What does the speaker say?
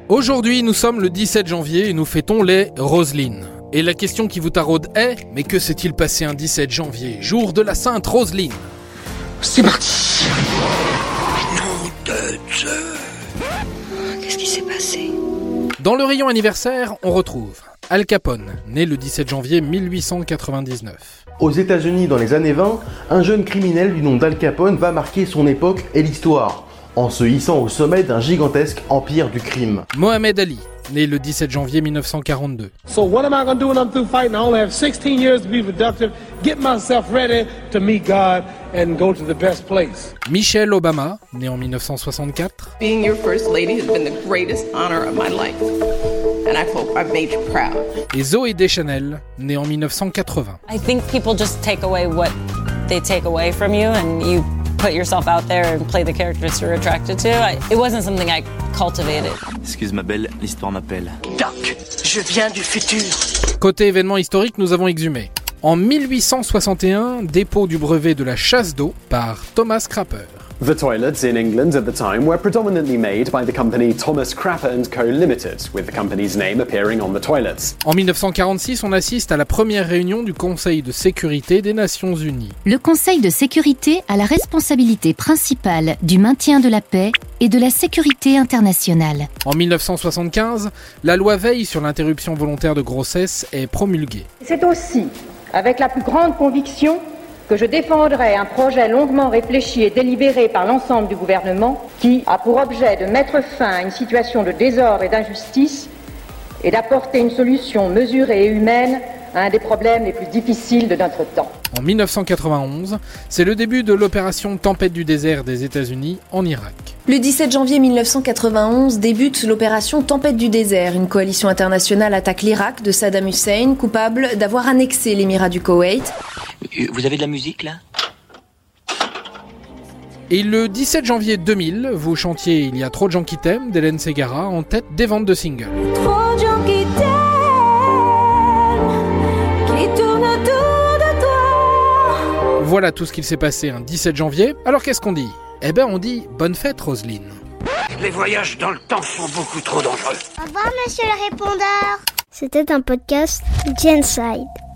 Aujourd'hui, nous sommes le 17 janvier et nous fêtons les Roselines. Et la question qui vous taraude est, mais que s'est-il passé un 17 janvier, jour de la Sainte Roseline ? C'est parti. Nom de Dieu. Qu'est-ce qui s'est passé ? Dans le rayon anniversaire, on retrouve Al Capone, né le 17 janvier 1899. Aux États-Unis dans les années 20, un jeune criminel du nom d'Al Capone va marquer son époque et l'histoire, en se hissant au sommet d'un gigantesque empire du crime. Mohamed Ali, né le 17 janvier 1942. So what am I going to do when I'm through fighting? I only have 16 years to be productive, get myself ready to meet God and go to the best place. Michelle Obama, née en 1964. Being your first lady has been the greatest honor of my life. And I hope I've made you proud. Et Zooey Deschanel, née en 1980. I think people just take away what they take away from you and you put yourself out there and play the characters you're attracted to. It wasn't something I cultivated. Excuse ma belle, l'histoire m'appelle. Doc, je viens du futur. Côté événement historique, nous avons exhumé. En 1861, dépôt du brevet de la chasse d'eau par Thomas Crapper. The toilets in England at the time were predominantly made by the company Thomas Crapper & Co. Limited, with the company's name appearing on the toilets. En 1946, on assiste à la première réunion du Conseil de sécurité des Nations Unies. Le Conseil de sécurité a la responsabilité principale du maintien de la paix et de la sécurité internationale. En 1975, la loi Veil sur l'interruption volontaire de grossesse est promulguée. C'est aussi avec la plus grande conviction que je défendrai un projet longuement réfléchi et délibéré par l'ensemble du gouvernement qui a pour objet de mettre fin à une situation de désordre et d'injustice et d'apporter une solution mesurée et humaine à un des problèmes les plus difficiles de notre temps. En 1991, c'est le début de l'opération Tempête du désert des États-Unis en Irak. Le 17 janvier 1991 débute l'opération Tempête du désert. Une coalition internationale attaque l'Irak de Saddam Hussein, coupable d'avoir annexé l'émirat du Koweït. Vous avez de la musique là ? Et le 17 janvier 2000, vous chantiez Il y a trop de gens qui t'aiment d'Hélène Ségara en tête des ventes de singles. Trop de gens qui t'aiment, qui tournent autour de toi. Voilà tout ce qu'il s'est passé un 17 janvier. Alors qu'est-ce qu'on dit ? Eh ben on dit bonne fête Roseline. Les voyages dans le temps sont beaucoup trop dangereux. Au revoir monsieur le répondeur. C'était un podcast Genside.